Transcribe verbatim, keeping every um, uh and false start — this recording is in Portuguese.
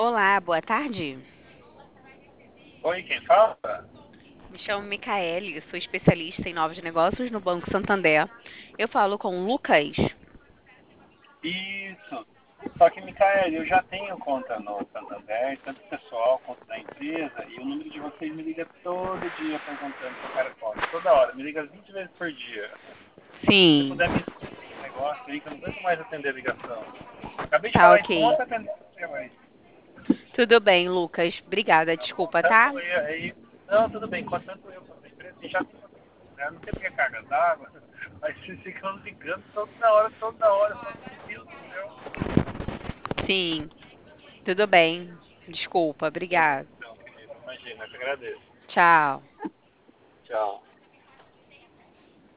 Olá, boa tarde. Oi, quem fala? Me chamo Micaele, sou especialista em novos negócios no Banco Santander. Eu falo com o Lucas. Isso. Só que, Micael, eu já tenho conta no Santander, tanto pessoal quanto da empresa, e o número de vocês me liga todo dia perguntando se eu quero conta. Toda hora, me liga vinte vezes por dia. Se você Sim, puder me explicar um negócio aí, que eu não aguento mais atender a ligação. Acabei de tá falar isso ok. ontem, atendendo você, mas Tudo bem, Lucas. Obrigada, tá bom? desculpa, tá? Tanto eu aí. Não, tudo bem, tanto eu quanto a empresa, a gente já tem outra conta, né? Não sei porque é carga d'água, mas vocês ficam ligando toda hora, toda hora. Eu falo, meu Deus do céu. Sim, tudo bem. Desculpa, Tá bom, obrigada. então, querido. Imagina, eu que agradeço. Tchau. Tchau.